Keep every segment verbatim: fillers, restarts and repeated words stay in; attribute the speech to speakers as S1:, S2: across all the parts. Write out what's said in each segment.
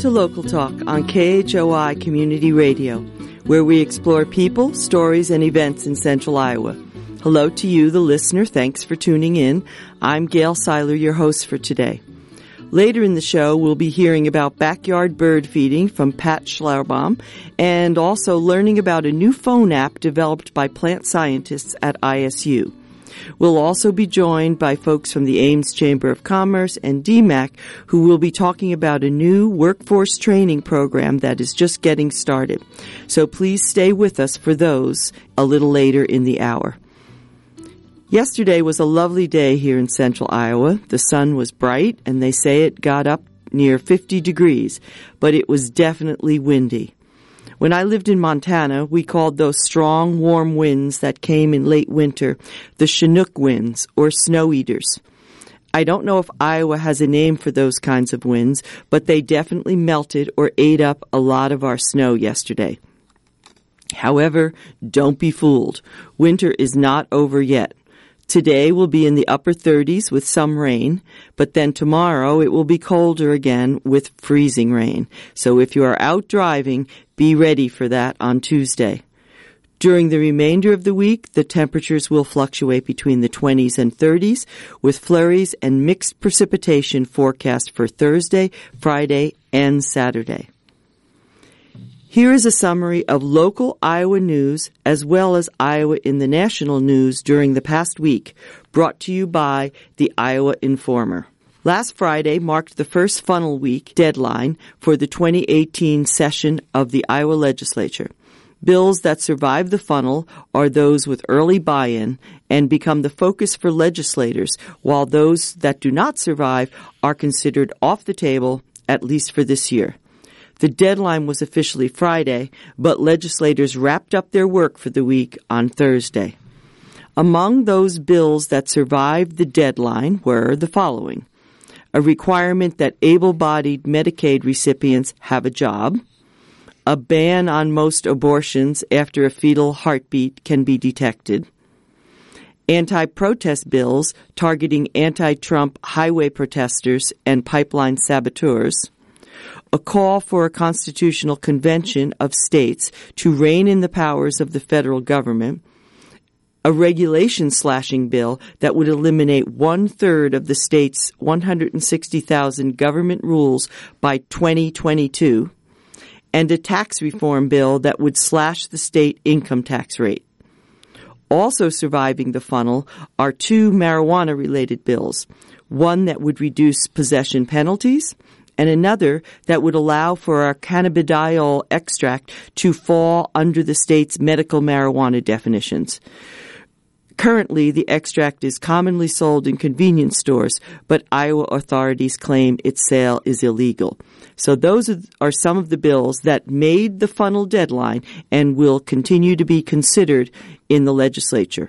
S1: to Local Talk on K H O I Community Radio, where we explore people, stories, and events in Central Iowa. Hello to you, the listener. Thanks for tuning in. I'm Gail Seiler, your host for today. Later in the show, we'll be hearing about backyard bird feeding from Pat Schlarbaum and also learning about a new phone app developed by plant scientists at I S U. We'll also be joined by folks from the Ames Chamber of Commerce and D M A C who will be talking about a new workforce training program that is just getting started. So please stay with us for those a little later in the hour. Yesterday was a lovely day here in Central Iowa. The sun was bright, and they say it got up near fifty degrees, but it was definitely windy. When I lived in Montana, we called those strong, warm winds that came in late winter the Chinook winds, or snow eaters. I don't know if Iowa has a name for those kinds of winds, but they definitely melted or ate up a lot of our snow yesterday. However, don't be fooled. Winter is not over yet. Today will be in the upper thirties with some rain, but then tomorrow it will be colder again with freezing rain. So if you are out driving, be ready for that on Tuesday. During the remainder of the week, the temperatures will fluctuate between the twenties and thirties, with flurries and mixed precipitation forecast for Thursday, Friday, and Saturday. Here is a summary of local Iowa news as well as Iowa in the national news during the past week, brought to you by the Iowa Informer. Last Friday marked the first funnel week deadline for the twenty eighteen session of the Iowa legislature. Bills that survive the funnel are those with early buy-in and become the focus for legislators, while those that do not survive are considered off the table, at least for this year. The deadline was officially Friday, but legislators wrapped up their work for the week on Thursday. Among those bills that survived the deadline were the following: a requirement that able-bodied Medicaid recipients have a job, a ban on most abortions after a fetal heartbeat can be detected, anti-protest bills targeting anti-Trump highway protesters and pipeline saboteurs, a call for a constitutional convention of states to rein in the powers of the federal government, a regulation slashing bill that would eliminate one-third of the state's one hundred sixty thousand government rules by twenty twenty-two, and a tax reform bill that would slash the state income tax rate. Also surviving the funnel are two marijuana-related bills, one that would reduce possession penalties, and another that would allow for our cannabidiol extract to fall under the state's medical marijuana definitions. Currently, the extract is commonly sold in convenience stores, but Iowa authorities claim its sale is illegal. So those are some of the bills that made the funnel deadline and will continue to be considered in the legislature.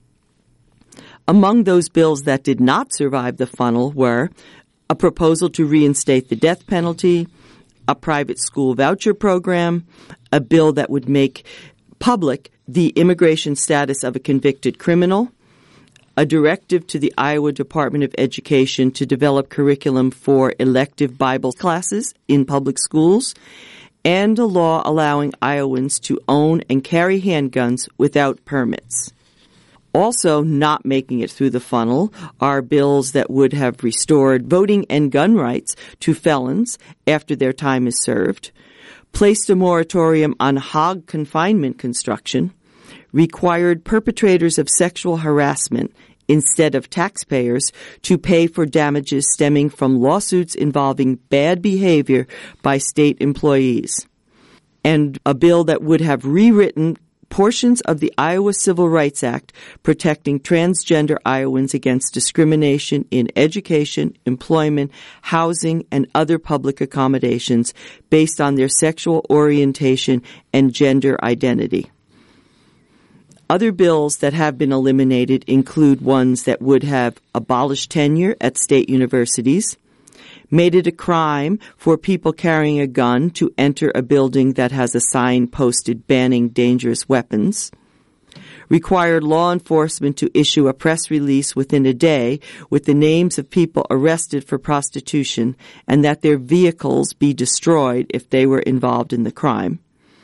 S1: Among those bills that did not survive the funnel were a proposal to reinstate the death penalty, a private school voucher program, a bill that would make public the immigration status of a convicted criminal, a directive to the Iowa Department of Education to develop curriculum for elective Bible classes in public schools, and a law allowing Iowans to own and carry handguns without permits. Also not making it through the funnel are bills that would have restored voting and gun rights to felons after their time is served, placed a moratorium on hog confinement construction, required perpetrators of sexual harassment instead of taxpayers to pay for damages stemming from lawsuits involving bad behavior by state employees, and a bill that would have rewritten portions of the Iowa Civil Rights Act protecting transgender Iowans against discrimination in education, employment, housing, and other public accommodations based on their sexual orientation and gender identity. Other bills that have been eliminated include ones that would have abolished tenure at state universities, made it a crime for people carrying a gun to enter a building that has a sign posted banning dangerous weapons, required law enforcement to issue a press release within a day with the names of people arrested for prostitution and that their vehicles be destroyed if they were involved in the crime,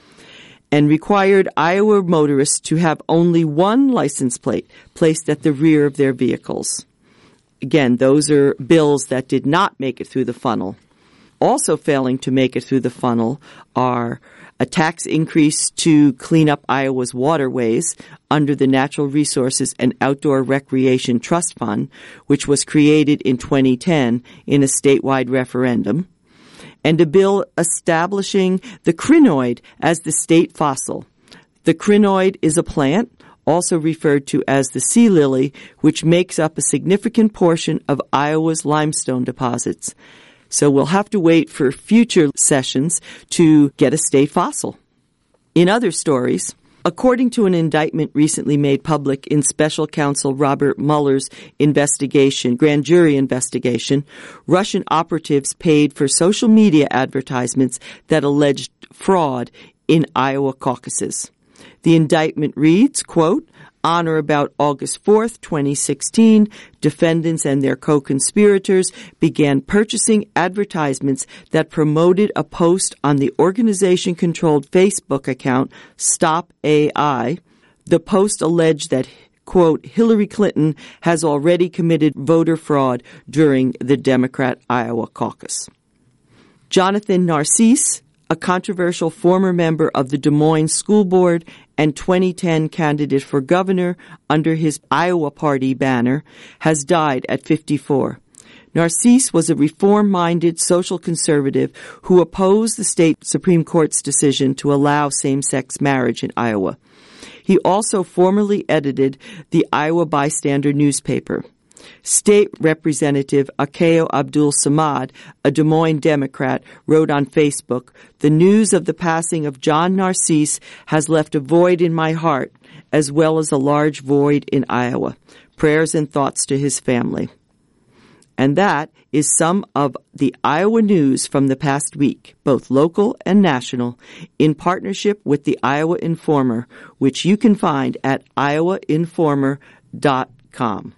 S1: and required Iowa motorists to have only one license plate placed at the rear of their vehicles. Again, those are bills that did not make it through the funnel. Also failing to make it through the funnel are a tax increase to clean up Iowa's waterways under the Natural Resources and Outdoor Recreation Trust Fund, which was created in twenty ten in a statewide referendum, and a bill establishing the crinoid as the state fossil. The crinoid is a plant, also referred to as the sea lily, which makes up a significant portion of Iowa's limestone deposits. So we'll have to wait for future sessions to get a state fossil. In other stories, according to an indictment recently made public in Special Counsel Robert Mueller's investigation, grand jury investigation, Russian operatives paid for social media advertisements that alleged fraud in Iowa caucuses. The indictment reads, quote, on or about August fourth, twenty sixteen, defendants and their co-conspirators began purchasing advertisements that promoted a post on the organization-controlled Facebook account Stop A I. The post alleged that, quote, Hillary Clinton has already committed voter fraud during the Democrat Iowa caucus. Jonathan Narcisse, a controversial former member of the Des Moines School Board and twenty ten candidate for governor under his Iowa Party banner, has died at fifty-four. Narcisse was a reform-minded social conservative who opposed the state Supreme Court's decision to allow same-sex marriage in Iowa. He also formerly edited the Iowa Bystander newspaper. State Representative Akeo Abdul Samad, a Des Moines Democrat, wrote on Facebook, the news of the passing of John Narcisse has left a void in my heart, as well as a large void in Iowa. Prayers and thoughts to his family. And that is some of the Iowa news from the past week, both local and national, in partnership with the Iowa Informer, which you can find at iowa informer dot com.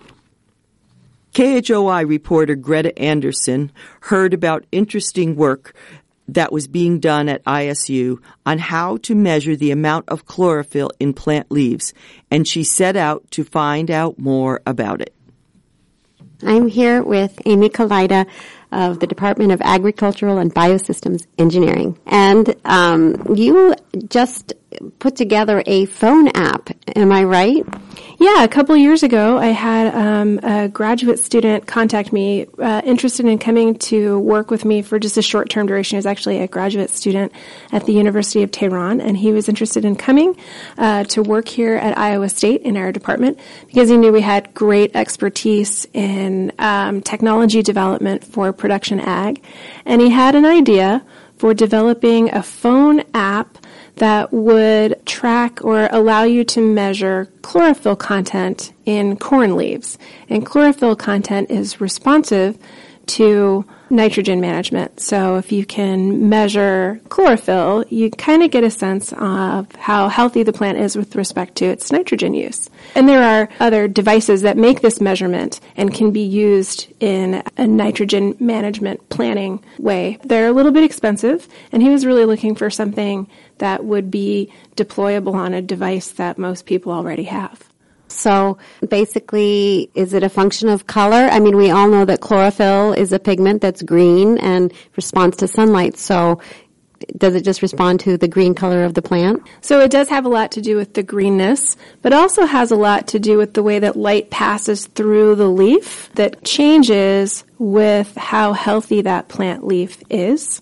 S1: K H O I reporter Greta Anderson heard about interesting work that was being done at I S U on how to measure the amount of chlorophyll in plant leaves, and she set out to find out more about it.
S2: I'm here with Amy Kalida of the Department of Agricultural and Biosystems Engineering. And um, you just put together a phone app, am I right?
S3: Yeah, a couple of years ago, I had um, a graduate student contact me uh, interested in coming to work with me for just a short-term duration. He was actually a graduate student at the University of Tehran, and he was interested in coming uh, to work here at Iowa State in our department because he knew we had great expertise in um, technology development for production ag, and he had an idea for developing a phone app that would track or allow you to measure chlorophyll content in corn leaves. And chlorophyll content is responsive to nitrogen management. So if you can measure chlorophyll, you kind of get a sense of how healthy the plant is with respect to its nitrogen use. And there are other devices that make this measurement and can be used in a nitrogen management planning way. They're a little bit expensive, and he was really looking for something that would be deployable on a device that most people already have.
S2: So basically, is it a function of color? I mean, we all know that chlorophyll is a pigment that's green and responds to sunlight. So does it just respond to the green color of the plant?
S3: So it does have a lot to do with the greenness, but also has a lot to do with the way that light passes through the leaf that changes with how healthy that plant leaf is.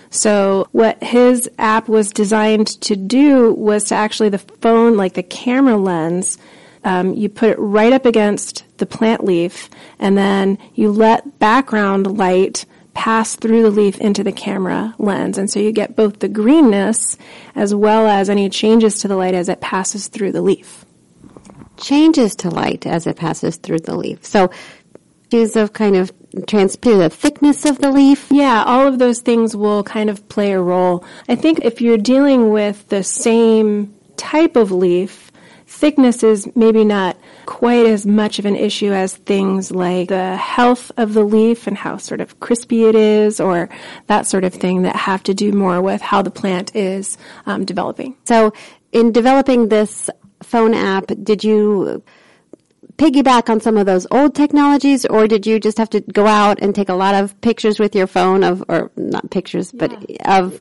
S3: So what his app was designed to do was to actually the phone, like the camera lens, Um, you put it right up against the plant leaf, and then you let background light pass through the leaf into the camera lens. And so you get both the greenness as well as any changes to the light as it passes through the leaf.
S2: Changes to light as it passes through the leaf. So issues of kind of transparent, the thickness of the leaf?
S3: Yeah, all of those things will kind of play a role. I think if you're dealing with the same type of leaf, thickness is maybe not quite as much of an issue as things like the health of the leaf and how sort of crispy it is, or that sort of thing that have to do more with how the plant is um, developing.
S2: So in developing this phone app, did you piggyback on some of those old technologies, or did you just have to go out and take a lot of pictures with your phone of, or not pictures, but yeah. of,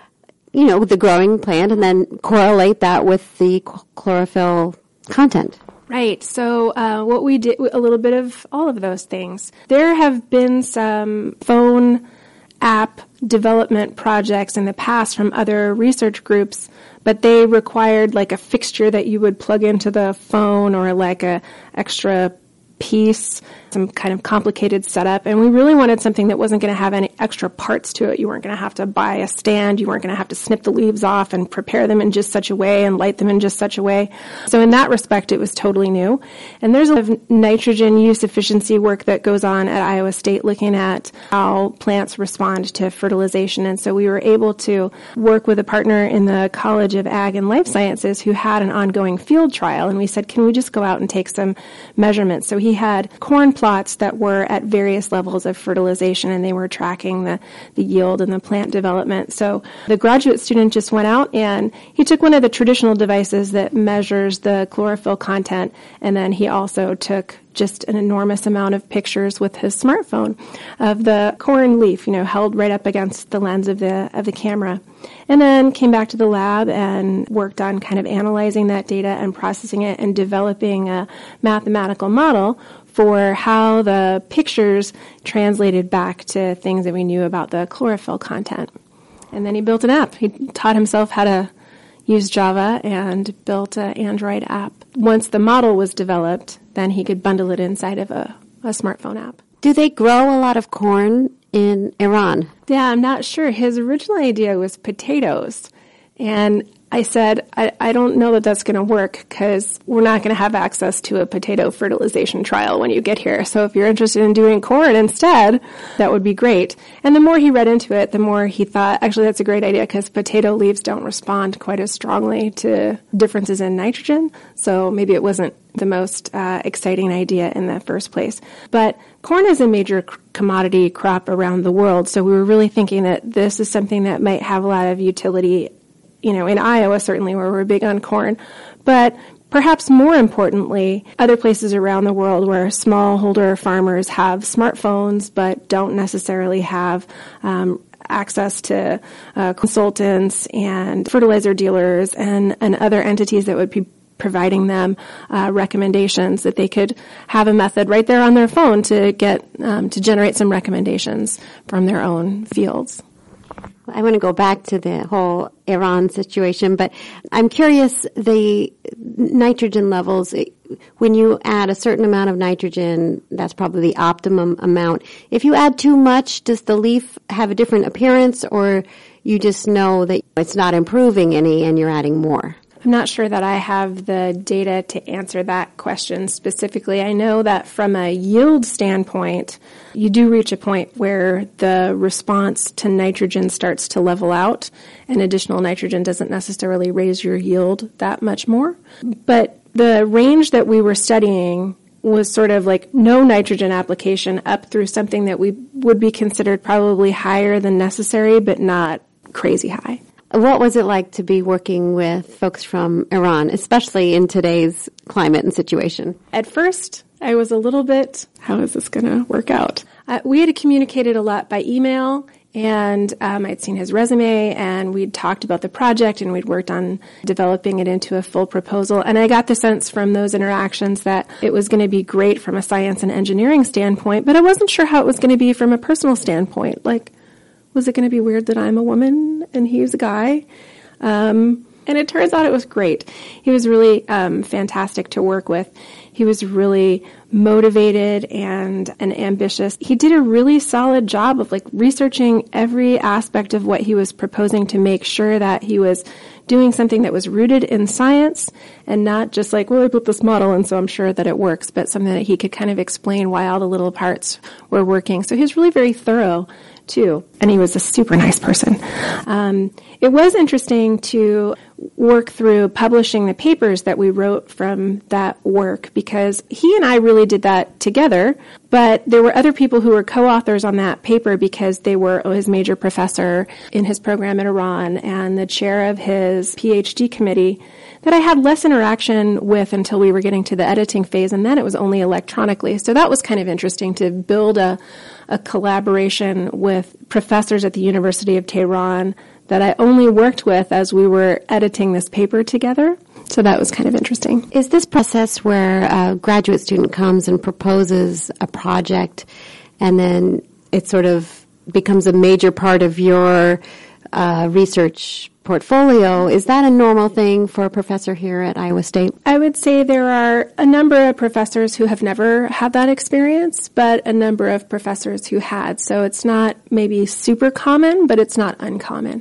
S2: you know, the growing plant and then correlate that with the chlorophyll content?
S3: Right. So uh, what we did, a little bit of all of those things. There have been some phone app development projects in the past from other research groups, but they required like a fixture that you would plug into the phone or like a extra piece, some kind of complicated setup. And we really wanted something that wasn't going to have any extra parts to it. You weren't going to have to buy a stand. You weren't going to have to snip the leaves off and prepare them in just such a way and light them in just such a way. So in that respect, it was totally new. And there's a lot of nitrogen use efficiency work that goes on at Iowa State looking at how plants respond to fertilization. And so we were able to work with a partner in the College of Ag and Life Sciences who had an ongoing field trial. And we said, can we just go out and take some measurements? So he had corn plots that were at various levels of fertilization, and they were tracking the, the yield and the plant development. So the graduate student just went out and he took one of the traditional devices that measures the chlorophyll content, and then he also took just an enormous amount of pictures with his smartphone of the corn leaf, you know, held right up against the lens of the of the camera. And then came back to the lab and worked on kind of analyzing that data and processing it and developing a mathematical model for how the pictures translated back to things that we knew about the chlorophyll content. And then he built an app. He taught himself how to use Java and built an Android app. Once the model was developed, then he could bundle it inside of a, a smartphone app.
S2: Do they grow a lot of corn in Iran?
S3: Yeah, I'm not sure. His original idea was potatoes. And I said, I, I don't know that that's going to work because we're not going to have access to a potato fertilization trial when you get here. So if you're interested in doing corn instead, that would be great. And the more he read into it, the more he thought, actually, that's a great idea because potato leaves don't respond quite as strongly to differences in nitrogen. So maybe it wasn't the most uh, exciting idea in the first place. But corn is a major c- commodity crop around the world. So we were really thinking that this is something that might have a lot of utility, you know, in Iowa, certainly, where we're big on corn. But perhaps more importantly, other places around the world where smallholder farmers have smartphones but don't necessarily have um, access to uh, consultants and fertilizer dealers and, and other entities that would be providing them uh, recommendations, that they could have a method right there on their phone to get um, to generate some recommendations from their own fields.
S2: I want to go back to the whole Iran situation, but I'm curious, the nitrogen levels, when you add a certain amount of nitrogen, that's probably the optimum amount. If you add too much, does the leaf have a different appearance, or you just know that it's not improving any and you're adding more?
S3: I'm not sure that I have the data to answer that question specifically. I know that from a yield standpoint, you do reach a point where the response to nitrogen starts to level out, and additional nitrogen doesn't necessarily raise your yield that much more. But the range that we were studying was sort of like no nitrogen application up through something that we would be considered probably higher than necessary, but not crazy high.
S2: What was it like to be working with folks from Iran, especially in today's climate and situation?
S3: At first, I was a little bit, how is this going to work out? Uh, we had communicated a lot by email, and um, I'd seen his resume, and we'd talked about the project, and we'd worked on developing it into a full proposal. And I got the sense from those interactions that it was going to be great from a science and engineering standpoint, but I wasn't sure how it was going to be from a personal standpoint. Like, was it going to be weird that I'm a woman and he's a guy? Um, and it turns out it was great. He was really um, fantastic to work with. He was really motivated and, and ambitious. He did a really solid job of like researching every aspect of what he was proposing to make sure that he was doing something that was rooted in science and not just like, well, I put this model and so I'm sure that it works, but something that he could kind of explain why all the little parts were working. So he was really very thorough too, and he was a super nice person. Um, it was interesting to work through publishing the papers that we wrote from that work, because he and I really did that together, but there were other people who were co-authors on that paper because they were his major professor in his program at Iran and the chair of his PhD committee that I had less interaction with until we were getting to the editing phase, and then it was only electronically. So that was kind of interesting to build a, a collaboration with professors at the University of Tehran that I only worked with as we were editing this paper together. So that was kind of interesting.
S2: Is this process where a graduate student comes and proposes a project and then it sort of becomes a major part of your uh, research portfolio? Is that a normal thing for a professor here at Iowa State?
S3: I would say there are a number of professors who have never had that experience, but a number of professors who had. So it's not maybe super common, but it's not uncommon.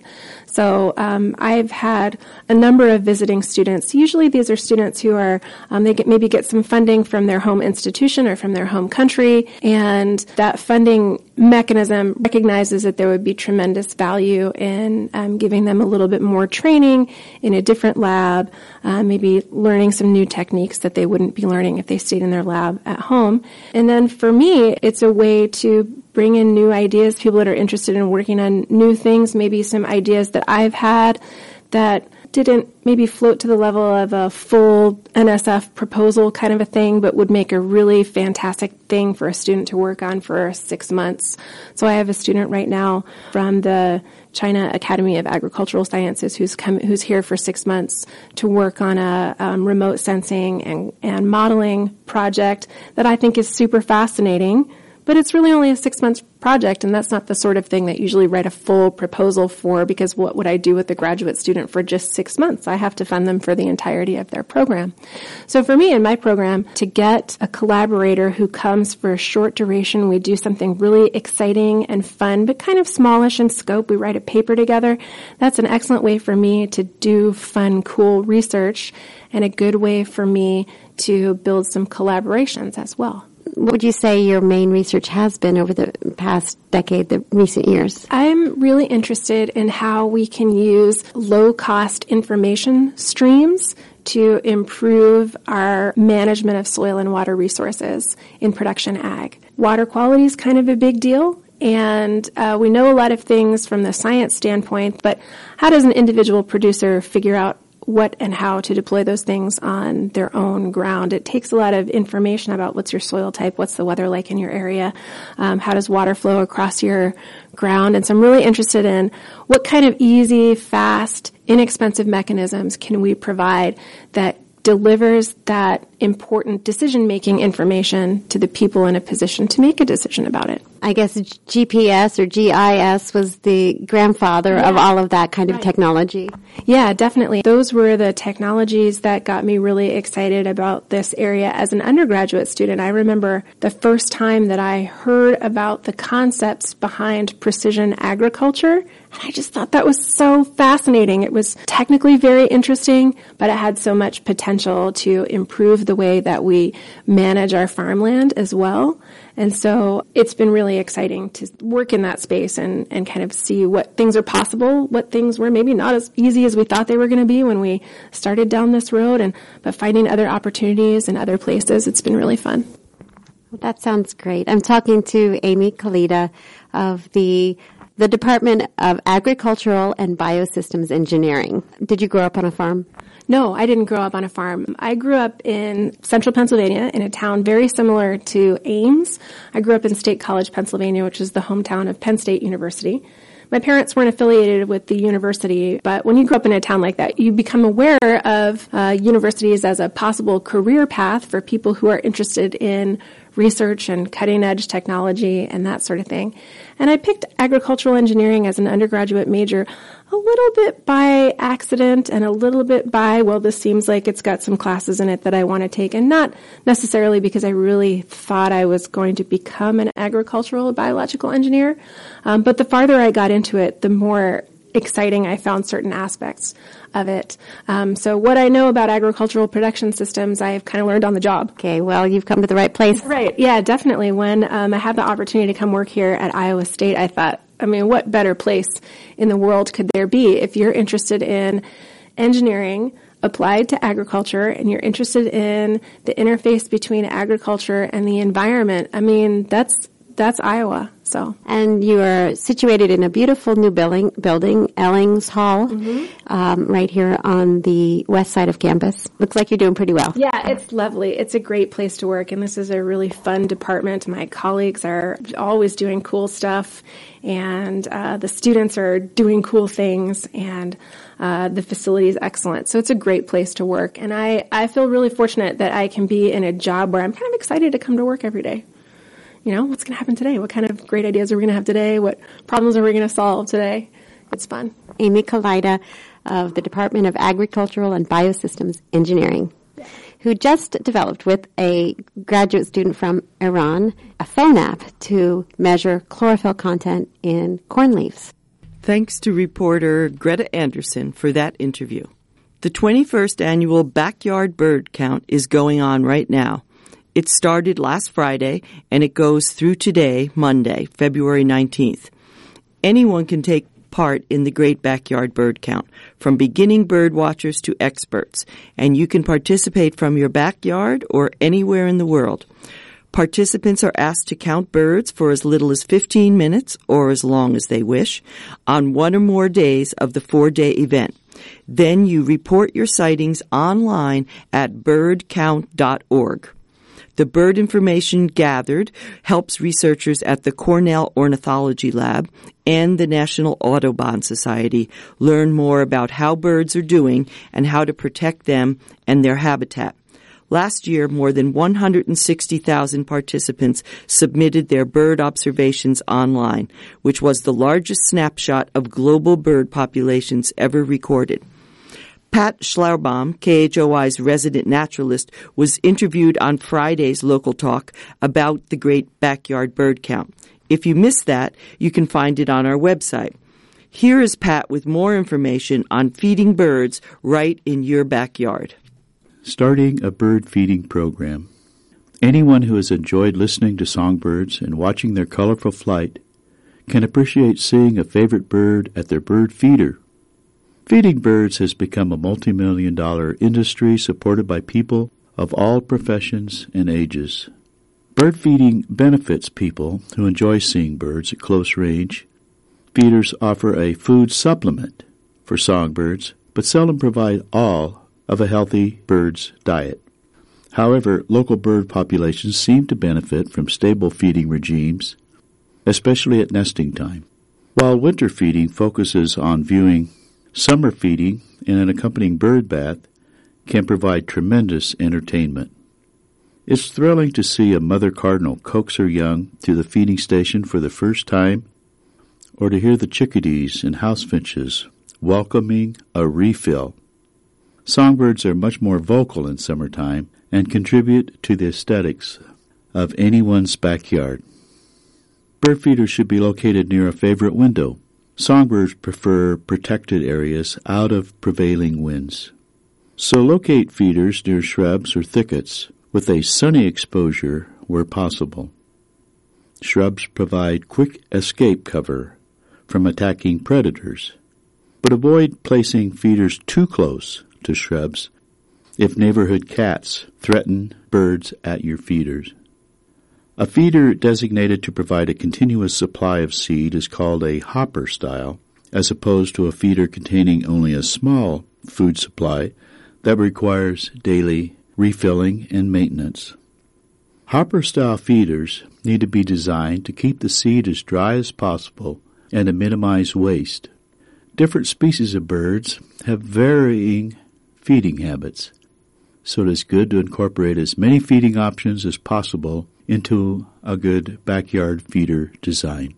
S3: So um, I've had a number of visiting students. Usually these are students who are, um, they get, maybe get some funding from their home institution or from their home country, and that funding mechanism recognizes that there would be tremendous value in um, giving them a little bit more training in a different lab, uh, maybe learning some new techniques that they wouldn't be learning if they stayed in their lab at home. And then for me, it's a way to bring in new ideas, people that are interested in working on new things, maybe some ideas that I've had that didn't maybe float to the level of a full N S F proposal kind of a thing, but would make a really fantastic thing for a student to work on for six months. So I have a student right now from the China Academy of Agricultural Sciences who's come, who's here for six months to work on a um, remote sensing and, and modeling project that I think is super fascinating. But it's really only a six-month project, and that's not the sort of thing that you usually write a full proposal for, because what would I do with a graduate student for just six months? I have to fund them for the entirety of their program. So for me in my program, to get a collaborator who comes for a short duration, we do something really exciting and fun, but kind of smallish in scope. We write a paper together. That's an excellent way for me to do fun, cool research, and a good way for me to build some collaborations as well.
S2: What would you say your main research has been over the past decade, the recent years?
S3: I'm really interested in how we can use low-cost information streams to improve our management of soil and water resources in production ag. Water quality is kind of a big deal. And uh, we know a lot of things from the science standpoint, but how does an individual producer figure out what and how to deploy those things on their own ground? It takes a lot of information about what's your soil type, what's the weather like in your area, um, how does water flow across your ground. And so I'm really interested in what kind of easy, fast, inexpensive mechanisms can we provide that delivers that important decision-making information to the people in a position to make a decision about it.
S2: I guess G P S or G I S was the grandfather yeah. of all of that kind of right. technology.
S3: Yeah, definitely. Those were the technologies that got me really excited about this area as an undergraduate student. I remember the first time that I heard about the concepts behind precision agriculture, and I just thought that was so fascinating. It was technically very interesting, but it had so much potential to improve the way that we manage our farmland as well. And so it's been really exciting to work in that space and, and kind of see what things are possible, what things were maybe not as easy as we thought they were going to be when we started down this road, and but finding other opportunities in other places. It's been really fun.
S2: Well, that sounds great. I'm talking to Amy Kalita of the the Department of Agricultural and Biosystems Engineering. Did you grow up on a farm?
S3: No, I didn't grow up on a farm. I grew up in central Pennsylvania in a town very similar to Ames. I grew up in State College, Pennsylvania, which is the hometown of Penn State University. My parents weren't affiliated with the university, but when you grow up in a town like that, you become aware of uh, universities as a possible career path for people who are interested in research and cutting-edge technology and that sort of thing. And I picked agricultural engineering as an undergraduate major a little bit by accident and a little bit by, well, this seems like it's got some classes in it that I want to take, and not necessarily because I really thought I was going to become an agricultural biological engineer. Um, but the farther I got into it, the more exciting I found certain aspects of it. Um, so what I know about agricultural production systems, I've kind of learned on the job.
S2: Okay, well, you've come to the right place.
S3: Right, yeah, definitely. When um, I had the opportunity to come work here at Iowa State, I thought, I mean, what better place in the world could there be if you're interested in engineering applied to agriculture and you're interested in the interface between agriculture and the environment, I mean, that's that's Iowa. So,
S2: and you are situated in a beautiful new building, building Ellings Hall, mm-hmm. um, right here on the west side of campus. Looks like you're doing pretty well.
S3: Yeah, it's lovely. It's a great place to work, and this is a really fun department. My colleagues are always doing cool stuff, and uh, the students are doing cool things, and uh, the facility is excellent. So it's a great place to work, and I, I feel really fortunate that I can be in a job where I'm kind of excited to come to work every day. You know, what's going to happen today? What kind of great ideas are we going to have today? What problems are we going to solve today? It's fun.
S2: Amy Kaleida of the Department of Agricultural and Biosystems Engineering, yeah. who just developed with a graduate student from Iran a phone app to measure chlorophyll content in corn leaves.
S1: Thanks to reporter Greta Anderson for that interview. The twenty-first annual Backyard Bird Count is going on right now. It started last Friday, and it goes through today, Monday, February nineteenth. Anyone can take part in the Great Backyard Bird Count, from beginning bird watchers to experts, and you can participate from your backyard or anywhere in the world. Participants are asked to count birds for as little as fifteen minutes, or as long as they wish, on one or more days of the four-day event. Then you report your sightings online at bird count dot org. The bird information gathered helps researchers at the Cornell Ornithology Lab and the National Audubon Society learn more about how birds are doing and how to protect them and their habitat. Last year, more than one hundred sixty thousand participants submitted their bird observations online, which was the largest snapshot of global bird populations ever recorded. Pat Schlaubaum, K H O I's resident naturalist, was interviewed on Friday's Local Talk about the Great Backyard Bird Count. If you missed that, you can find it on our website. Here is Pat with more information on feeding birds right in your backyard.
S4: Starting a bird feeding program. Anyone who has enjoyed listening to songbirds and watching their colorful flight can appreciate seeing a favorite bird at their bird feeder. Feeding birds has become a multi-million dollar industry supported by people of all professions and ages. Bird feeding benefits people who enjoy seeing birds at close range. Feeders offer a food supplement for songbirds, but seldom provide all of a healthy bird's diet. However, local bird populations seem to benefit from stable feeding regimes, especially at nesting time. While winter feeding focuses on viewing, summer feeding and an accompanying bird bath can provide tremendous entertainment. It's thrilling to see a mother cardinal coax her young to the feeding station for the first time, or to hear the chickadees and house finches welcoming a refill. Songbirds are much more vocal in summertime and contribute to the aesthetics of anyone's backyard. Bird feeders should be located near a favorite window. Songbirds prefer protected areas out of prevailing winds. So locate feeders near shrubs or thickets with a sunny exposure where possible. Shrubs provide quick escape cover from attacking predators, but avoid placing feeders too close to shrubs if neighborhood cats threaten birds at your feeders. A feeder designated to provide a continuous supply of seed is called a hopper style, as opposed to a feeder containing only a small food supply that requires daily refilling and maintenance. Hopper-style feeders need to be designed to keep the seed as dry as possible and to minimize waste. Different species of birds have varying feeding habits, so it is good to incorporate as many feeding options as possible into a good backyard feeder design.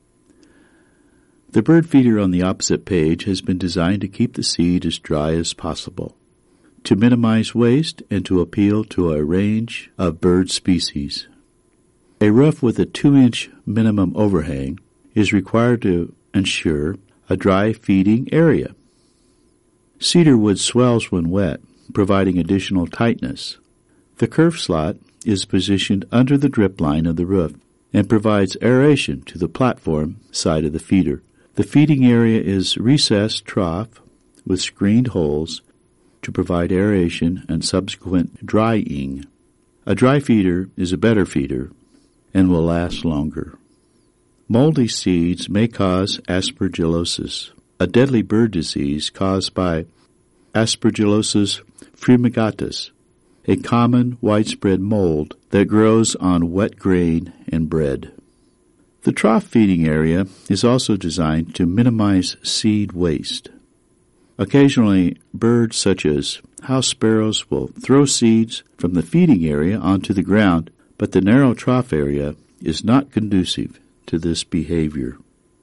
S4: The bird feeder on the opposite page has been designed to keep the seed as dry as possible, to minimize waste and to appeal to a range of bird species. A roof with a two-inch minimum overhang is required to ensure a dry feeding area. Cedar wood swells when wet, providing additional tightness. The kerf slot is positioned under the drip line of the roof and provides aeration to the platform side of the feeder. The feeding area is recessed trough with screened holes to provide aeration and subsequent drying. A dry feeder is a better feeder and will last longer. Moldy seeds may cause aspergillosis, a deadly bird disease caused by Aspergillosis fumigatus, a common widespread mold that grows on wet grain and bread. The trough feeding area is also designed to minimize seed waste. Occasionally, birds such as house sparrows will throw seeds from the feeding area onto the ground, but the narrow trough area is not conducive to this behavior.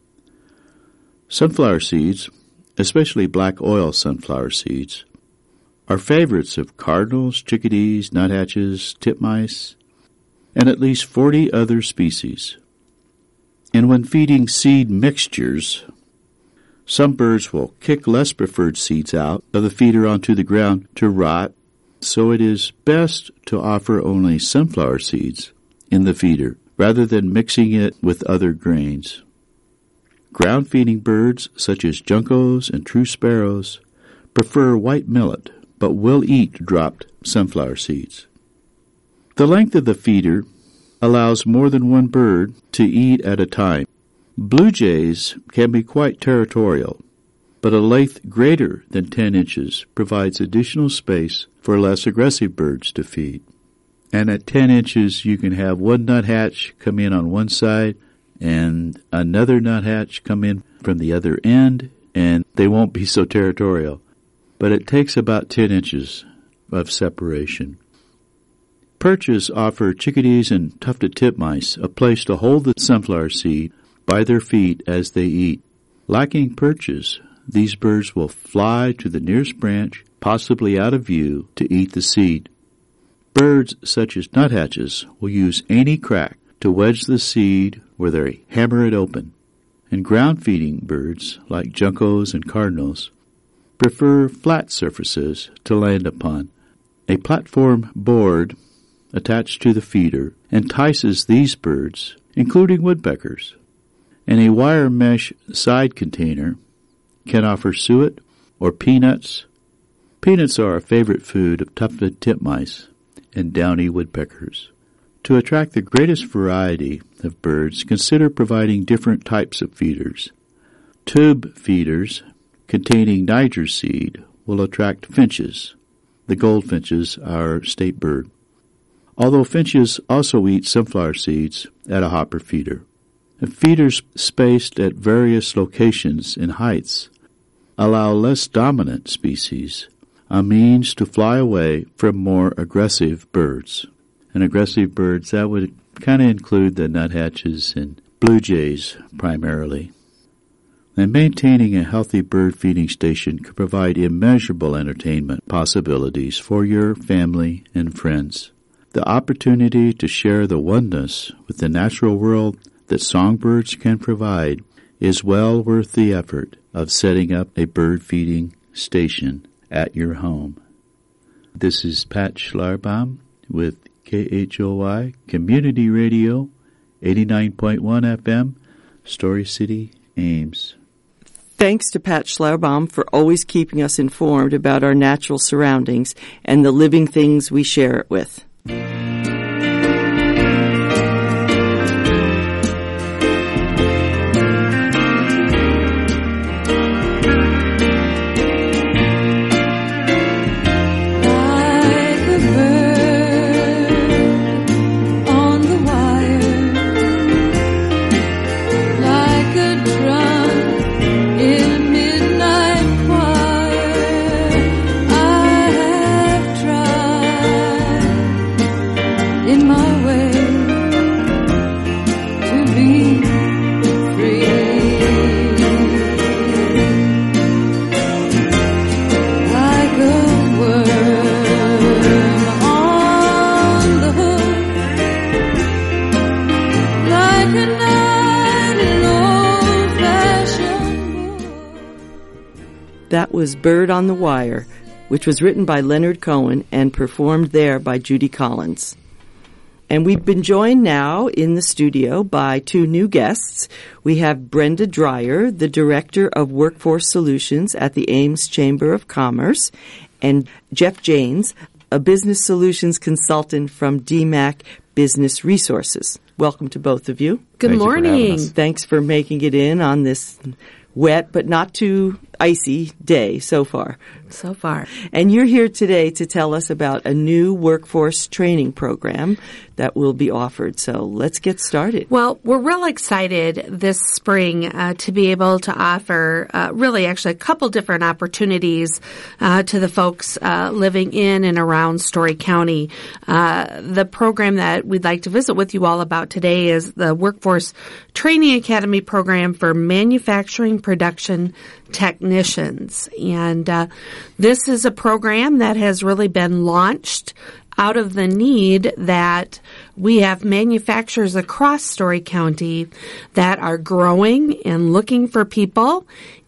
S4: Sunflower seeds, especially black oil sunflower seeds, are favorites of cardinals, chickadees, nuthatches, titmice, and at least forty other species. And when feeding seed mixtures, some birds will kick less preferred seeds out of the feeder onto the ground to rot, so it is best to offer only sunflower seeds in the feeder rather than mixing it with other grains. Ground-feeding birds such as juncos and true sparrows prefer white millet, but will eat dropped sunflower seeds. The length of the feeder allows more than one bird to eat at a time. Blue jays can be quite territorial, but a length greater than ten inches provides additional space for less aggressive birds to feed. And at ten inches, you can have one nuthatch come in on one side and another nuthatch come in from the other end, and they won't be so territorial. But it takes about ten inches of separation. Perches offer chickadees and tufted titmice a place to hold the sunflower seed by their feet as they eat. Lacking perches, these birds will fly to the nearest branch, possibly out of view, to eat the seed. Birds such as nuthatches will use any crack to wedge the seed where they hammer it open. And ground-feeding birds, like juncos and cardinals, prefer flat surfaces to land upon. A platform board attached to the feeder entices these birds, including woodpeckers, and a wire mesh side container can offer suet or peanuts. Peanuts are a favorite food of tufted titmice and downy woodpeckers. To attract the greatest variety of birds, consider providing different types of feeders. Tube feeders containing Niger seed will attract finches. The goldfinches are our state bird. Although finches also eat sunflower seeds at a hopper feeder. Feeders spaced at various locations and heights allow less dominant species a means to fly away from more aggressive birds. And aggressive birds, that would kind of include the nuthatches and blue jays primarily. And maintaining a healthy bird feeding station could provide immeasurable entertainment possibilities for your family and friends. The opportunity to share the oneness with the natural world that songbirds can provide is well worth the effort of setting up a bird feeding station at your home. This is Pat Schlarbaum with K H O Y Community Radio, eighty-nine point one F M, Story City, Ames.
S1: Thanks to Pat Schlarbaum for always keeping us informed about our natural surroundings and the living things we share it with. That was Bird on the Wire, which was written by Leonard Cohen and performed there by Judy Collins. And we've been joined now in the studio by two new guests. We have Brenda Dreyer, the Director of Workforce Solutions at the Ames Chamber of Commerce, and Jeff Janes, a business solutions consultant from D M A C Business Resources. Welcome to both of you.
S5: Good
S6: Thank
S5: morning.
S6: You for
S1: Thanks for making it in on this wet but not too icy day so far.
S5: So far.
S1: And you're here today to tell us about a new workforce training program that will be offered. So let's get started.
S5: Well, we're real excited this spring uh, to be able to offer uh, really actually a couple different opportunities uh, to the folks uh, living in and around Story County. Uh, the program that we'd like to visit with you all about today is the Workforce Training Academy program for manufacturing production technicians. And uh, this is a program that has really been launched out of the need that we have manufacturers across Story County that are growing and looking for people.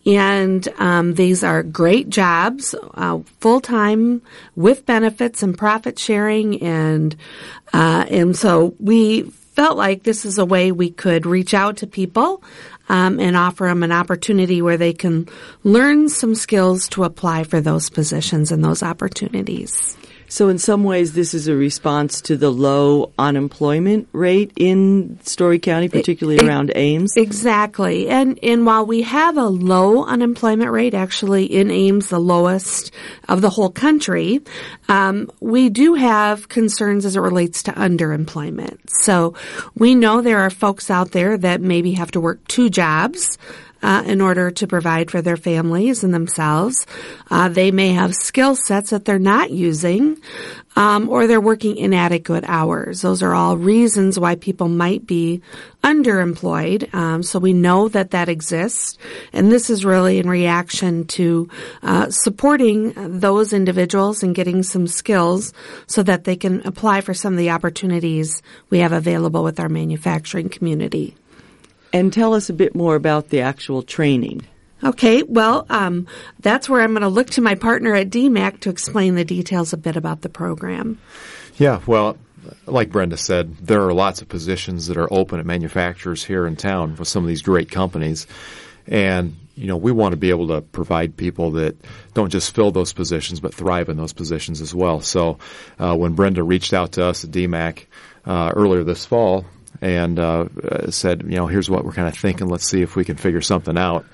S5: And um, these are great jobs, uh, full-time with benefits and profit sharing. And, uh, and so we felt like this is a way we could reach out to people Um, and offer them an opportunity where they can learn some skills to apply for those positions and those opportunities.
S1: So in some ways, this is a response to the low unemployment rate in Story County, particularly
S5: it,
S1: around Ames.
S5: Exactly. And, and while we have a low unemployment rate, actually in Ames, the lowest of the whole country, um, we do have concerns as it relates to underemployment. So we know there are folks out there that maybe have to work two jobs Uh, in order to provide for their families and themselves. Uh, they may have skill sets that they're not using, um, or they're working inadequate hours. Those are all reasons why people might be underemployed. Um, so we know that that exists, and this is really in reaction to uh, supporting those individuals and getting some skills so that they can apply for some of the opportunities we have available with our manufacturing community.
S1: And tell us a bit more about the actual training.
S5: Okay, well, um, that's where I'm going to look to my partner at D M A C to explain the details a bit about the program.
S6: Yeah, well, like Brenda said, there are lots of positions that are open at manufacturers here in town with some of these great companies. And, you know, we want to be able to provide people that don't just fill those positions but thrive in those positions as well. So uh, when Brenda reached out to us at D M A C uh, earlier this fall, and uh, said, you know, here's what we're kind of thinking. Let's see if we can figure something out.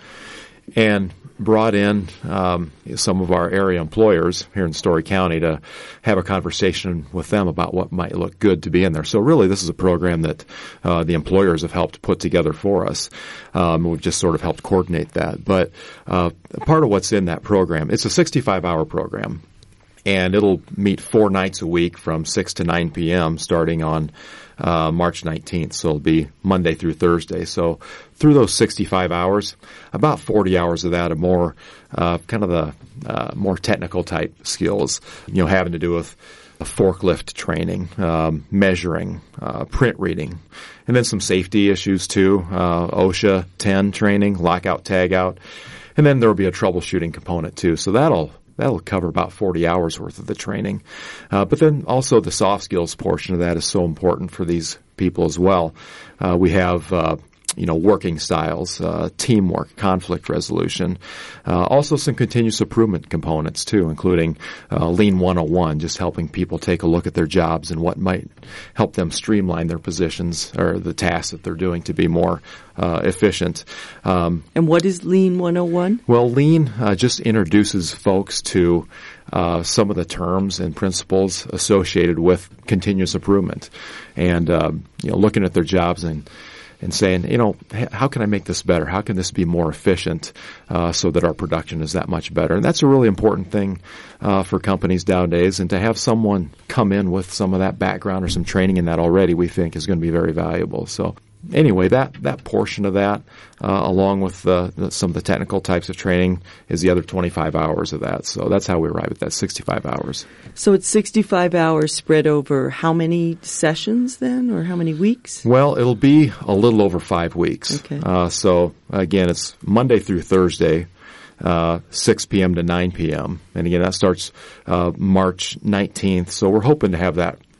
S6: And brought in um, some of our area employers here in Story County to have a conversation with them about what might look good to be in there. So really, this is a program that uh, the employers have helped put together for us. Um, we've just sort of helped coordinate that. But uh, part of what's in that program, it's a sixty-five hour program. And it'll meet four nights a week from six to nine p.m. starting on uh, March nineteenth. So it'll be Monday through Thursday. So through those sixty-five hours, about forty hours of that are more uh, kind of the uh, more technical type skills, you know, having to do with forklift training, um, measuring, uh, print reading, and then some safety issues too, uh, OSHA ten training, lockout, tagout, and then there will be a troubleshooting component too. So that'll That'll cover about forty hours worth of the training. Uh, but then also the soft skills portion of that is so important for these people as well. Uh, we have, uh, you know, working styles, uh, teamwork, conflict resolution, uh, also some continuous improvement components too, including uh, Lean one oh one, just helping people take a look at their jobs and what might help them streamline their positions or the tasks that they're doing to be more uh, efficient. Um,
S1: and what is Lean one oh one?
S6: Well, Lean uh, just introduces folks to uh, some of the terms and principles associated with continuous improvement, and uh, you know, looking at their jobs and and saying, you know, how can I make this better? How can this be more efficient uh, so that our production is that much better? And that's a really important thing uh, for companies nowadays. And to have someone come in with some of that background or some training in that already, we think is going to be very valuable. So anyway, that, that portion of that, uh, along with the, the, some of the technical types of training, is the other twenty-five hours of that. So that's how we arrive at that sixty-five hours.
S1: So it's sixty-five hours spread over how many sessions then, or how many weeks?
S6: Well, it'll be a little over five weeks.
S1: Okay.
S6: Uh, so again, it's Monday through Thursday, uh, six p.m. to nine p.m. And again, that starts uh, March nineteenth. So we're hoping to have that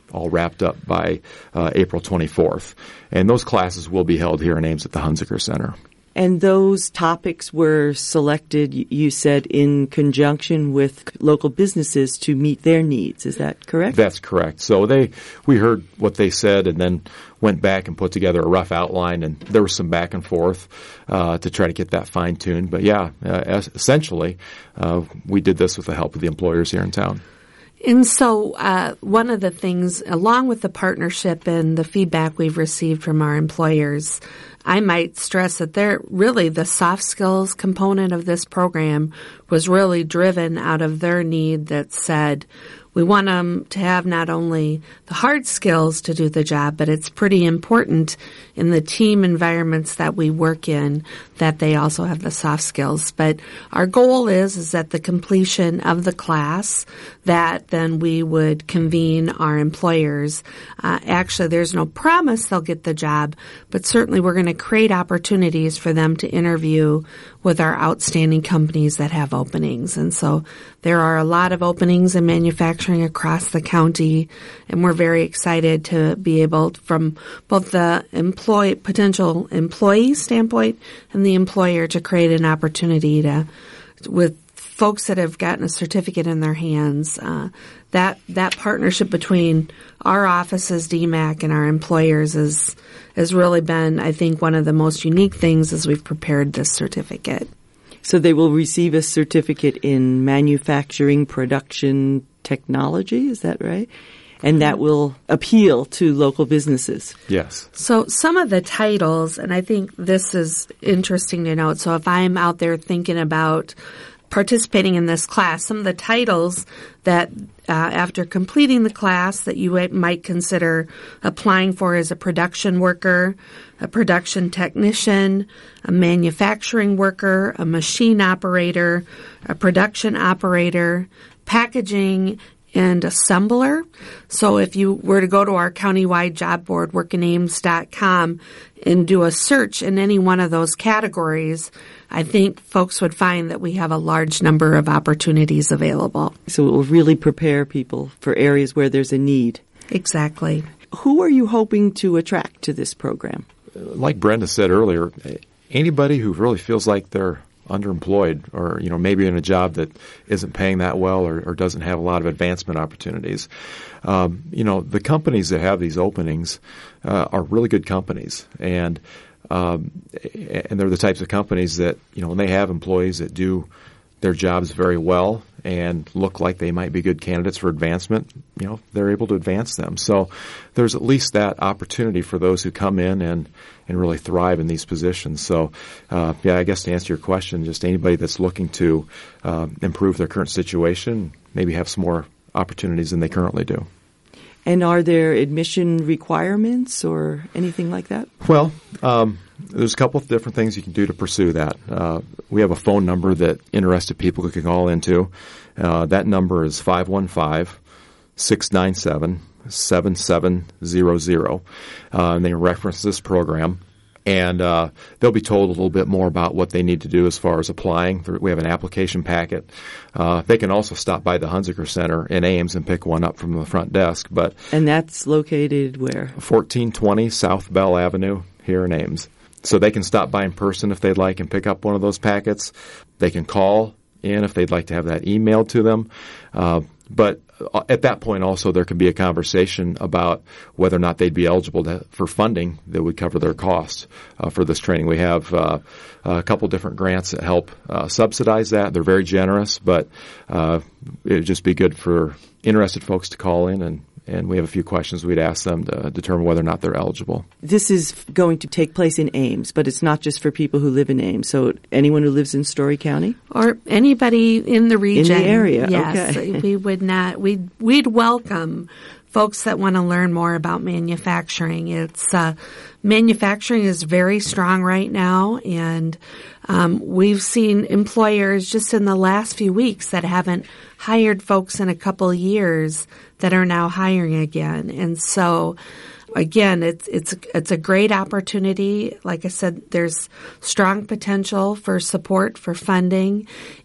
S6: all wrapped up by uh, April twenty-fourth. And those classes will be held here in Ames at the Hunziker Center.
S1: And those topics were selected, you said, in conjunction with local businesses to meet their needs. Is that correct?
S6: That's correct. So they, we heard what they said and then went back and put together a rough outline, and there was some back and forth uh, to try to get that fine-tuned. But yeah, uh, essentially, uh, we did this with the help of the employers here in town.
S5: And so uh, one of the things, along with the partnership and the feedback we've received from our employers, I might stress that they're really the soft skills component of this program was really driven out of their need that said, we want them to have not only the hard skills to do the job, but it's pretty important in the team environments that we work in that they also have the soft skills. But our goal is, is at the completion of the class that then we would convene our employers. Uh, actually, there's no promise they'll get the job, but certainly we're going to create opportunities for them to interview with our outstanding companies that have openings. And so there are a lot of openings in manufacturing across the county, and we're very excited to be able, from both the employee, potential employee standpoint and the employer, to create an opportunity to, with folks that have gotten a certificate in their hands, uh, that that partnership between our offices, D MAC, and our employers is has really been, I think, one of the most unique things as we've prepared this certificate.
S1: So they will receive a certificate in manufacturing production technology, is that right? And that will appeal to local businesses.
S6: Yes.
S5: So some of the titles, and I think this is interesting to note, so if I'm out there thinking about participating in this class, some of the titles that uh, after completing the class that you might consider applying for is a production worker, a production technician, a manufacturing worker, a machine operator, a production operator, packaging, and assembler. So if you were to go to our countywide job board, work in ames dot com, and do a search in any one of those categories, I think folks would find that we have a large number of opportunities available.
S1: So it will really prepare people for areas where there's a need.
S5: Exactly.
S1: Who are you hoping to attract to this program?
S6: Like Brenda said earlier, anybody who really feels like they're underemployed, or, you know, maybe in a job that isn't paying that well, or, or doesn't have a lot of advancement opportunities. Um, you know, the companies that have these openings uh, are really good companies, and um, and they're the types of companies that, you know, when they have employees that do their jobs very well and look like they might be good candidates for advancement, you know, they're able to advance them. So there's at least that opportunity for those who come in and, and really thrive in these positions. So, uh, yeah, I guess to answer your question, just anybody that's looking to uh, improve their current situation, maybe have some more opportunities than they currently do.
S1: And are there admission requirements or anything like that?
S6: Well, um, there's a couple of different things you can do to pursue that. Uh, we have a phone number that interested people can call into. Uh, that number is five one five, six nine seven, seven seven zero zero. Uh, and they reference this program. And uh, they'll be told a little bit more about what they need to do as far as applying. We have an application packet. Uh, they can also stop by the Hunziker Center in Ames and pick one up from the front desk. But
S1: and that's located where?
S6: fourteen twenty South Bell Avenue here in Ames. So they can stop by in person if they'd like and pick up one of those packets. They can call in if they'd like to have that emailed to them. Uh, but at that point also there could be a conversation about whether or not they'd be eligible to, for funding that would cover their costs uh, for this training. We have uh, a couple different grants that help uh, subsidize that. They're very generous, but uh, it would just be good for interested folks to call in, and and we have a few questions we'd ask them to determine whether or not they're eligible.
S1: This is going to take place in Ames, but it's not just for people who live in Ames. So anyone who lives in Story County?
S5: Or anybody in the region.
S1: In the area,
S5: yes.
S1: Okay.
S5: we would not, we'd, we'd welcome folks that want to learn more about manufacturing. It's, uh, manufacturing is very strong right now, and um, we've seen employers just in the last few weeks that haven't hired folks in a couple of years that are now hiring again. And so, again, it's it's it's a great opportunity. Like I said, there's strong potential for support for funding.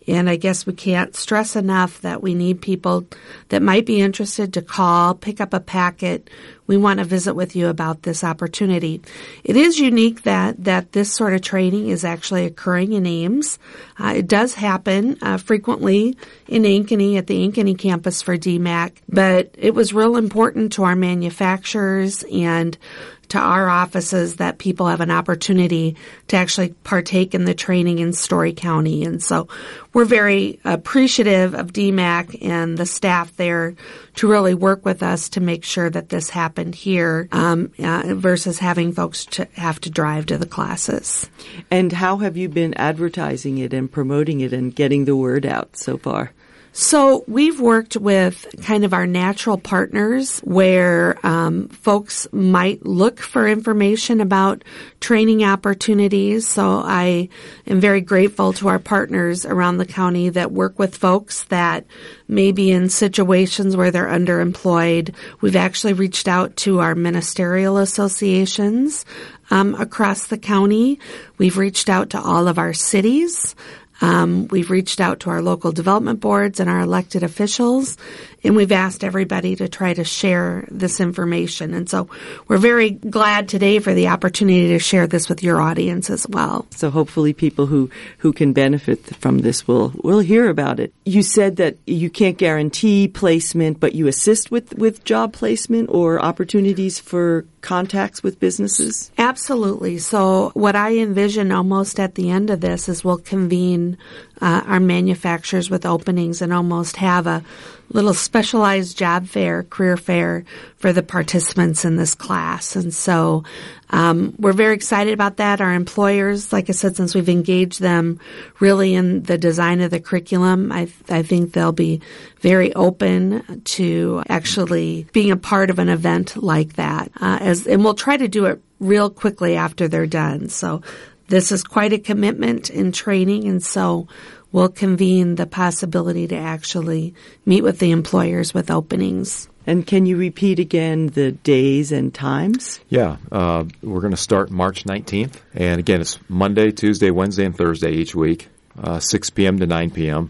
S5: And I guess we can't stress enough that we need people that might be interested to call, pick up a packet. We want to visit with you about this opportunity. It is unique that, that this sort of training is actually occurring in Ames. Uh, it does happen uh, frequently in Ankeny at the Ankeny campus for D MAC, but it was real important to our manufacturers and to our offices that people have an opportunity to actually partake in the training in Story County. And so we're very appreciative of D MAC and the staff there to really work with us to make sure that this happened here um, uh, versus having folks to have to drive to the classes.
S1: And how have you been advertising it and promoting it and getting the word out so far?
S5: So we've worked with kind of our natural partners where um, folks might look for information about training opportunities. So I am very grateful to our partners around the county that work with folks that may be in situations where they're underemployed. We've actually reached out to our ministerial associations um, across the county. We've reached out to all of our cities. Um, we've reached out to our local development boards and our elected officials, and we've asked everybody to try to share this information. And so we're very glad today for the opportunity to share this with your audience as well.
S1: So hopefully people who, who can benefit from this will, will hear about it. You said that you can't guarantee placement, but you assist with, with job placement or opportunities for contacts with businesses?
S5: Absolutely. So what I envision almost at the end of this is we'll convene uh, our manufacturers with openings and almost have a little specialized job fair, career fair for the participants in this class. And so um, we're very excited about that. Our employers, like I said, since we've engaged them really in the design of the curriculum, I, I think they'll be very open to actually being a part of an event like that. Uh, as and we'll try to do it real quickly after they're done. So this is quite a commitment in training, and so we'll convene the possibility to actually meet with the employers with openings.
S1: And can you repeat again the days and times?
S6: Yeah, uh, we're going to start March nineteenth. And again, it's Monday, Tuesday, Wednesday, and Thursday each week, uh, six p.m. to nine p.m.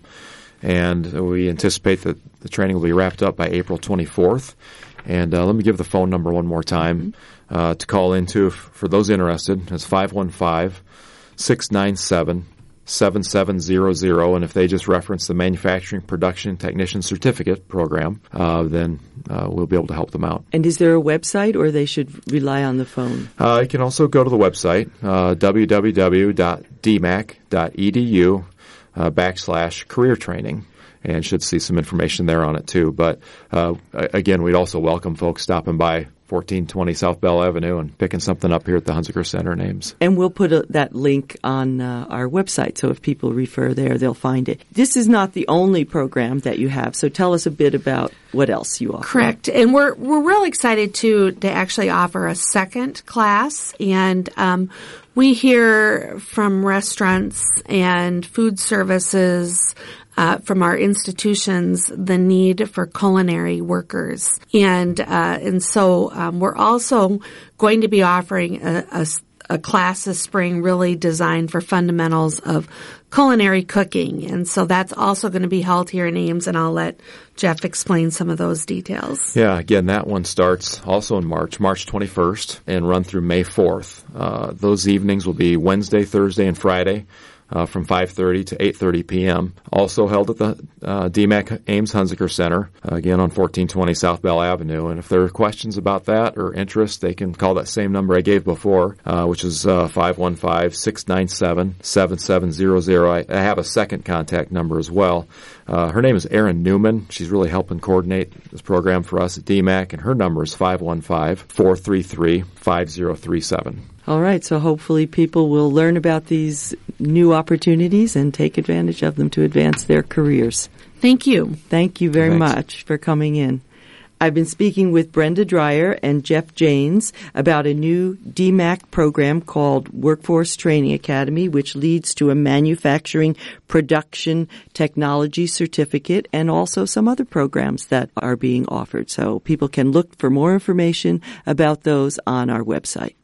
S6: And we anticipate that the training will be wrapped up by April twenty-fourth. And uh, let me give the phone number one more time uh, to call into for those interested. It's five one five, six nine seven, seven seven zero zero, and if they just reference the Manufacturing Production Technician Certificate program, uh, then uh, we'll be able to help them out.
S1: And is there a website, or they should rely on the phone?
S6: Uh, you can also go to the website, uh, w w w dot d mac dot e d u uh, backslash career training, and should see some information there on it too. But uh, again, we'd also welcome folks stopping by fourteen twenty South Bell Avenue and picking something up here at the Hunziker Center in Ames.
S1: And we'll put a, that link on uh, our website, so if people refer there, they'll find it. This is not the only program that you have, so tell us a bit about what else you offer.
S5: Correct. And we're we're real excited to to actually offer a second class, and um, we hear from restaurants and food services Uh, from our institutions, the need for culinary workers. And, uh, and so, um, we're also going to be offering a, a, a class this spring really designed for fundamentals of culinary cooking. And so that's also going to be held here in Ames, and I'll let Jeff explain some of those details.
S6: Yeah, again, that one starts also in March, March twenty-first, and run through May fourth. Uh, those evenings will be Wednesday, Thursday, and Friday. Uh, from five thirty to eight thirty p.m. Also held at the uh, D MAC Ames Hunziker Center, uh, again on fourteen twenty South Bell Avenue. And if there are questions about that or interest, they can call that same number I gave before, uh, which is uh, five one five, six nine seven, seven seven zero zero. I, I have a second contact number as well. Uh, her name is Erin Newman. She's really helping coordinate this program for us at D MAC, and her number is five one five, four three three, five zero three seven.
S1: All right, so hopefully people will learn about these new opportunities and take advantage of them to advance their careers.
S5: Thank you.
S1: Thank you very
S6: Thanks.
S1: much for coming in. I've been speaking with Brenda Dreyer and Jeff Janes about a new D MAC program called Workforce Training Academy, which leads to a manufacturing production technology certificate, and also some other programs that are being offered. So people can look for more information about those on our website.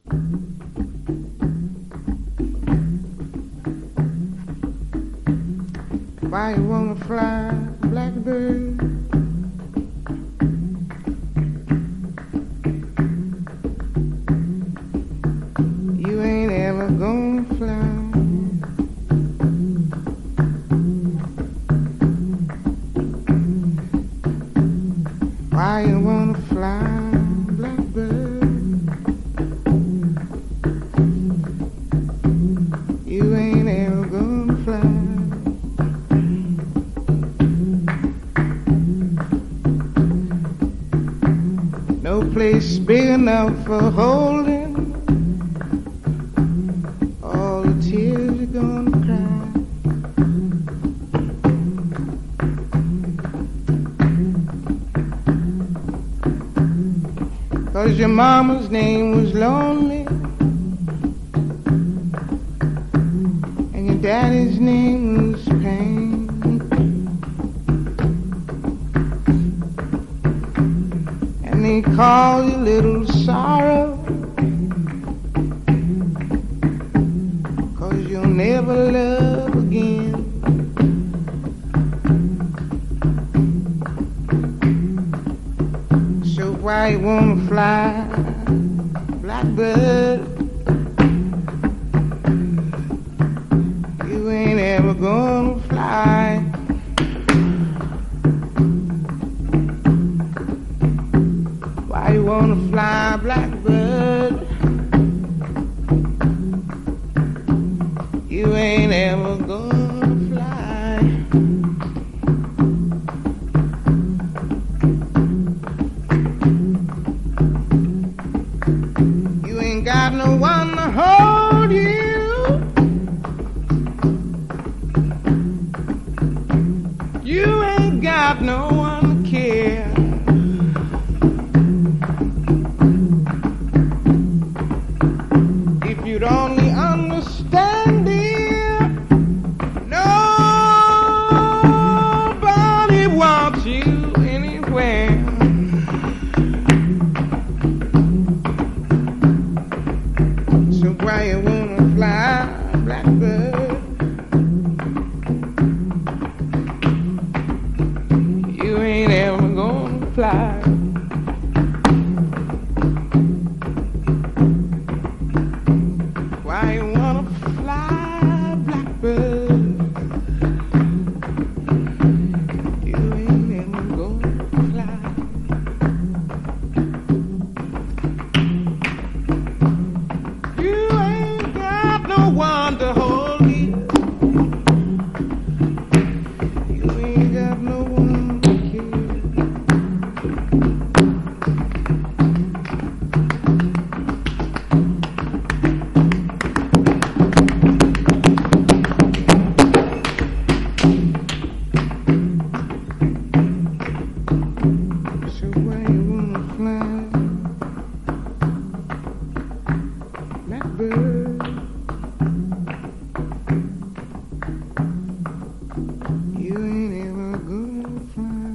S7: Why you wanna fly, blackbird? You ain't ever gonna fly. Why you wanna fly, blackbird? You ain't ever gonna fly. No place big enough for holding all the tears you're gonna cry. Cause your mama's name was Lonely and your daddy's name was Pain. And they call you Little Sorrow, cause you'll never love again. So why you wanna fly, blackbird? You ain't ever gonna fly. Why you wanna fly, blackbird? You ain't ever gonna fly. You ain't got no one to hold you. You ain't got no one to care. If you'd only understand it, nobody wants you anywhere. So why you wanna fly, blackbird? You ain't ever gonna fly. Why you wanna fly, blackbird? You ain't ever gonna fly. You ain't got no one to hold you. You ain't got no one to care. So why you wanna fly, blackbird? You ain't ever gonna fly.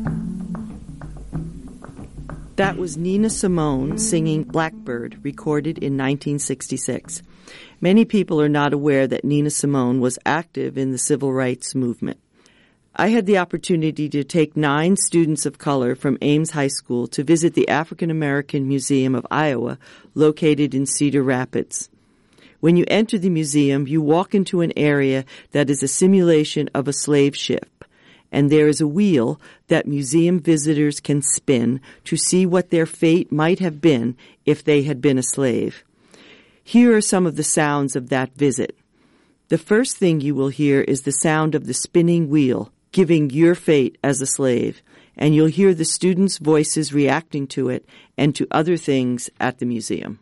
S1: That was Nina Simone singing Blackbird, recorded in nineteen sixty-six. Many people are not aware that Nina Simone was active in the civil rights movement. I had the opportunity to take nine students of color from Ames High School to visit the African American Museum of Iowa, located in Cedar Rapids. When you enter the museum, you walk into an area that is a simulation of a slave ship, and there is a wheel that museum visitors can spin to see what their fate might have been if they had been a slave. Here are some of the sounds of that visit. The first thing you will hear is the sound of the spinning wheel, giving your fate as a slave, and you'll hear the students' voices reacting to it and to other things at the museum.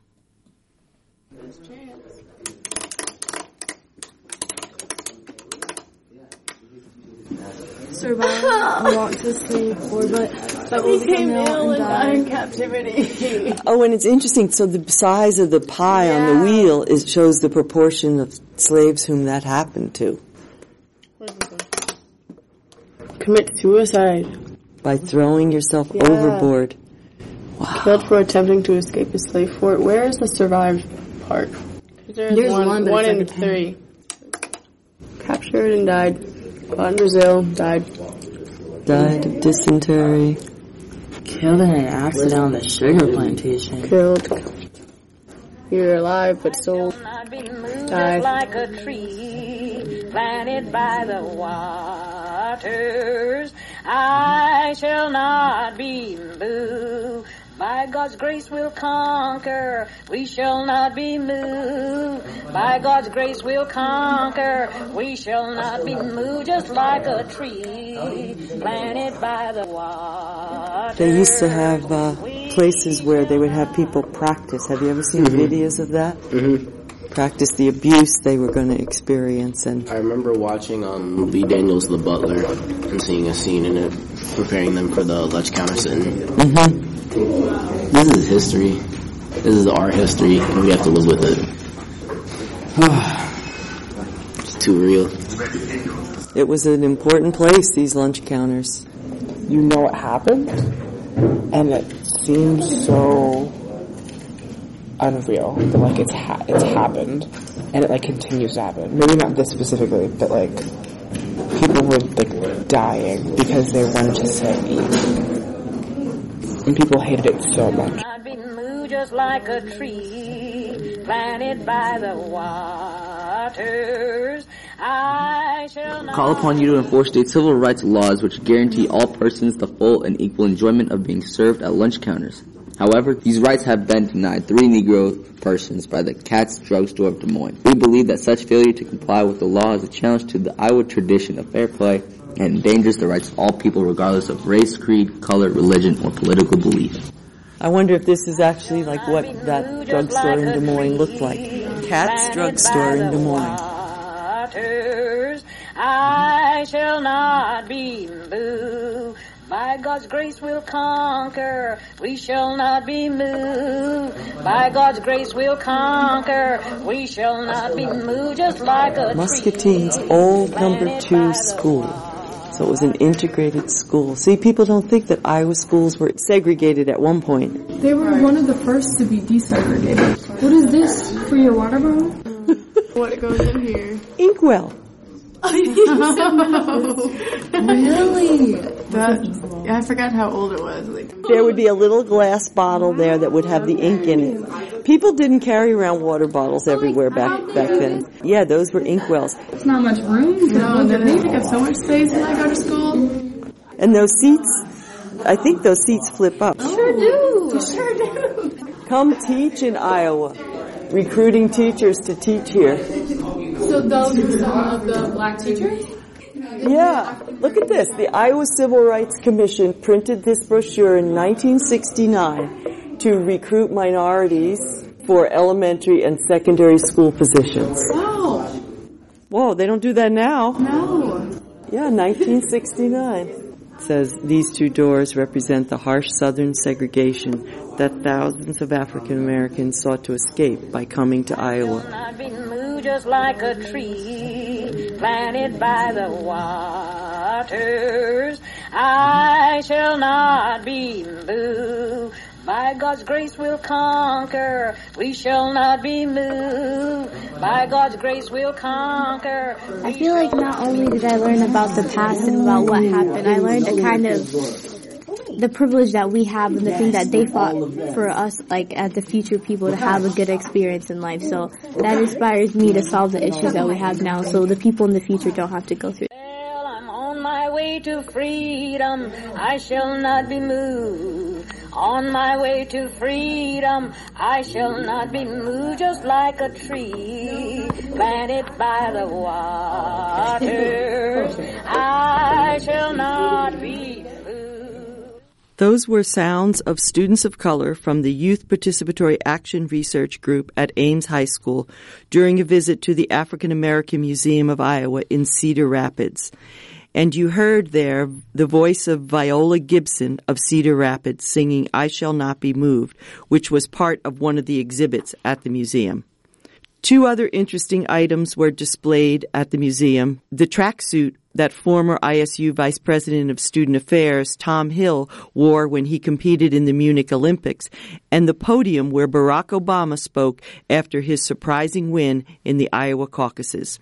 S8: Survived and walked to sleep, or but but we became ill and died in captivity.
S1: Oh, and it's interesting. So the size of the pie yeah. on the wheel is, shows the proportion of slaves whom that happened to.
S8: Commit suicide
S1: by throwing yourself
S8: yeah.
S1: overboard. Wow.
S8: Killed for attempting to escape a slave fort. Where is the survived part? There's,
S2: There's
S8: one,
S2: one, but
S8: one
S2: it's
S8: in
S2: like
S8: three. Captured and died. Uh, Brazil died.
S1: Died of dysentery.
S9: Killed in an accident on the sugar plantation.
S8: Killed. You're alive, but still died.
S10: Like a tree planted by the waters, I shall not be moved. By God's grace we'll conquer. We shall not be moved. By God's grace we'll conquer. We shall not be moved. Just like a tree planted by the water.
S1: They used to have uh, places where they would have people practice. Have you ever seen mm-hmm. videos of that? Mm-hmm. Practice the abuse they were going to experience. And
S9: I remember watching um, Lee Daniels' The Butler and seeing a scene in it, preparing them for the lunch counter sitting. Mm-hmm. This is history. This is our history, and we have to live with it. It's too real.
S1: It was an important place, these lunch counters.
S11: You know what happened, and it seems so unreal that like it's ha- it's happened, and it like continues to happen. Maybe not this specifically, but like people were like dying because they wanted to sit and eat. And people hated it so much.
S10: I've been moved just like a tree planted by the waters. I shall not
S12: call upon you to enforce state civil rights laws which guarantee all persons the full and equal enjoyment of being served at lunch counters. However, these rights have been denied three Negro persons by the Katz Drug Store of Des Moines. We believe that such failure to comply with the law is a challenge to the Iowa tradition of fair play and endangers the rights of all people regardless of race, creed, color, religion, or political belief.
S1: I wonder if this is actually like what that drugstore in Des Moines looked like. Katz Drugstore in Des Moines.
S10: I shall not be moved. By God's grace we'll conquer. We shall not be moved. By God's grace we'll conquer. We shall not be moved. Just like a
S1: Muscatine's old number two school. So it was an integrated school. See, people don't think that Iowa schools were segregated at one point.
S13: They were one of the first to be desegregated. What is this for your water bottle?
S8: What goes in here?
S1: Inkwell.
S8: Really? That, I forgot how old it was. Like,
S1: there would be a little glass bottle there that would have the ink in it. People didn't carry around water bottles everywhere back back then. Yeah, those were inkwells.
S13: There's not much room.
S8: No, they take up so much space when I go to school.
S1: And those seats, I think those seats flip up.
S8: Sure do. Sure do.
S1: Come teach in Iowa. Recruiting teachers to teach here.
S13: So those are some of the black teachers?
S1: Yeah. Look at this. The Iowa Civil Rights Commission printed this brochure in nineteen sixty-nine to recruit minorities for elementary and secondary school positions.
S13: Wow.
S1: Whoa, they don't do that now.
S13: No.
S1: Yeah, nineteen sixty-nine. It says these two doors represent the harsh southern segregation that thousands of African Americans sought to escape by coming to Iowa.
S10: I've been moved just like a tree planted by the waters. I shall not be moved. By God's grace we'll conquer. We shall not be moved. By God's grace we'll conquer. We
S14: I feel like not only did I learn about the past and about what happened, I learned a kind of the privilege that we have and the thing that they fought for us, like as the future people, to have a good experience in life. So that inspires me to solve the issues that we have now, so the people in the future don't have to go through.
S10: Well, I'm on my way to freedom. I shall not be moved. On my way to freedom, I shall not be moved. Just like a tree planted by the waters, I shall not be moved.
S1: Those were sounds of students of color from the Youth Participatory Action Research Group at Ames High School during a visit to the African American Museum of Iowa in Cedar Rapids. And you heard there the voice of Viola Gibson of Cedar Rapids singing I Shall Not Be Moved, which was part of one of the exhibits at the museum. Two other interesting items were displayed at the museum. The tracksuit that former I S U Vice President of Student Affairs, Tom Hill, wore when he competed in the Munich Olympics, and the podium where Barack Obama spoke after his surprising win in the Iowa caucuses.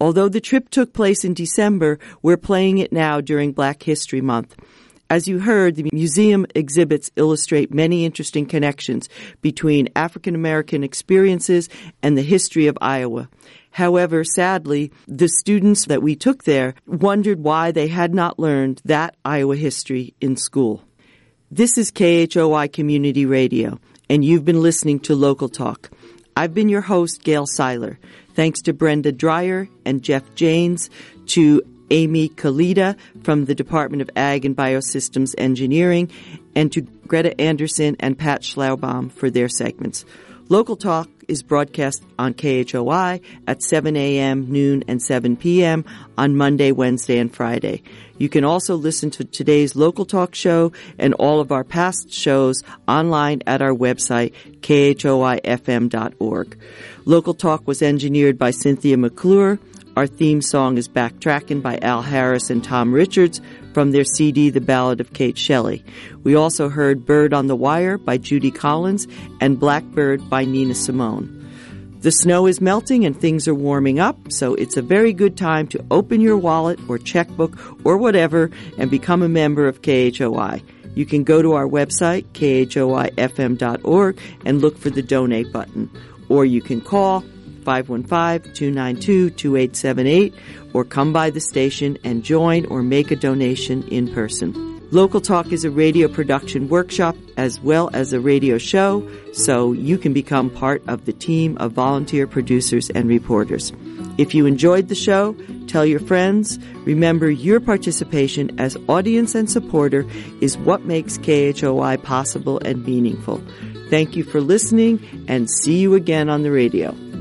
S1: Although the trip took place in December, we're playing it now during Black History Month. As you heard, the museum exhibits illustrate many interesting connections between African American experiences and the history of Iowa. However, sadly, the students that we took there wondered why they had not learned that Iowa history in school. This is K H O I Community Radio, and you've been listening to Local Talk. I've been your host, Gail Seiler. Thanks to Brenda Dreyer and Jeff Janes, to Amy Kalita from the Department of Ag and Biosystems Engineering, and to Greta Anderson and Pat Schlaubaum for their segments. Local Talk is broadcast on K H O I at seven a.m., noon, and seven p.m. on Monday, Wednesday, and Friday. You can also listen to today's Local Talk show and all of our past shows online at our website, K H O I F M dot org. Local Talk was engineered by Cynthia McClure. Our theme song is Backtrackin' by Al Harris and Tom Richards from their C D, The Ballad of Kate Shelley. We also heard Bird on the Wire by Judy Collins and Blackbird by Nina Simone. The snow is melting and things are warming up, so it's a very good time to open your wallet or checkbook or whatever and become a member of K H O I. You can go to our website, K H O I F M dot org, and look for the donate button. Or you can call five one five, two nine two, two eight seven eight or come by the station and join or make a donation in person. Local Talk is a radio production workshop as well as a radio show, so you can become part of the team of volunteer producers and reporters. If you enjoyed the show, tell your friends. Remember, your participation as audience and supporter is what makes K H O I possible and meaningful. Thank you for listening, and see you again on the radio.